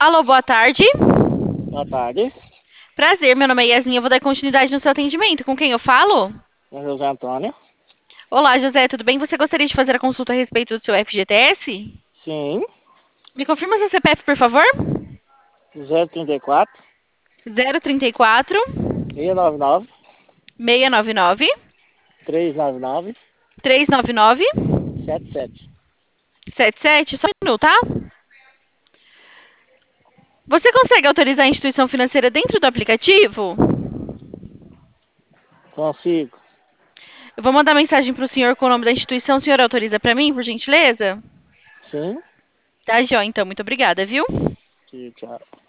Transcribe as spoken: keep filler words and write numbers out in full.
Alô, boa tarde. Boa tarde. Prazer, meu nome é Yasmin. Eu vou dar continuidade no seu atendimento. Com quem eu falo? É José Antônio. Olá, José, tudo bem? Você gostaria de fazer a consulta a respeito do seu F G T S? Sim. Me confirma seu C P F, por favor? zero trinta e quatro, Zero trinta e quatro, seiscentos e noventa e nove, seiscentos e noventa e nove, trezentos e noventa e nove, trezentos e noventa e nove, setenta e sete. setenta e sete. Só um minuto, tá? Você consegue autorizar a instituição financeira dentro do aplicativo? Consigo. Eu vou mandar mensagem para o senhor com o nome da instituição. O senhor autoriza para mim, por gentileza? Sim. Tá, Jó, então. Muito obrigada, viu? Sim, tchau.